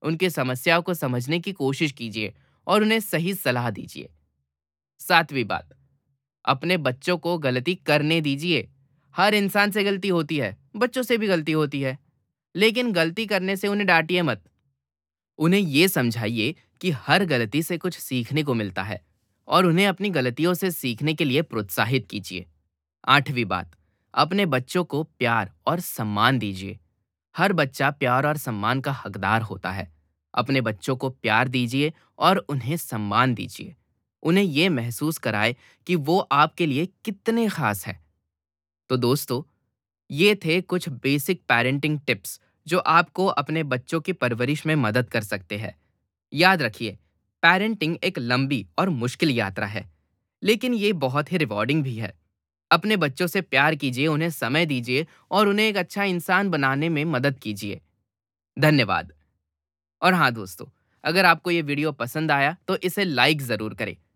उनकी समस्याओं को समझने की कोशिश कीजिए और उन्हें सही सलाह दीजिए। सातवीं बात, अपने बच्चों को गलती करने दीजिए। हर इंसान से गलती होती है, बच्चों से भी गलती होती है। लेकिन गलती करने से उन्हें डांटिए मत। उन्हें ये समझाइए कि हर गलती से कुछ सीखने को मिलता है और उन्हें अपनी गलतियों से सीखने के लिए प्रोत्साहित कीजिए। आठवीं बात, अपने बच्चों को प्यार और सम्मान दीजिए। हर बच्चा प्यार और सम्मान का हकदार होता है। अपने बच्चों को प्यार दीजिए और उन्हें सम्मान दीजिए। उन्हें यह महसूस कराएं कि वो आपके लिए कितने खास हैं। तो दोस्तों, ये थे कुछ बेसिक पेरेंटिंग टिप्स जो आपको अपने बच्चों की परवरिश में मदद कर सकते हैं। याद रखिए, पेरेंटिंग एक लंबी और मुश्किल यात्रा है, लेकिन ये बहुत ही रिवॉर्डिंग भी है। अपने बच्चों से प्यार कीजिए, उन्हें समय दीजिए और उन्हें एक अच्छा इंसान बनाने में मदद कीजिए। धन्यवाद। और हाँ दोस्तों, अगर आपको ये वीडियो पसंद आया तो इसे लाइक ज़रूर करें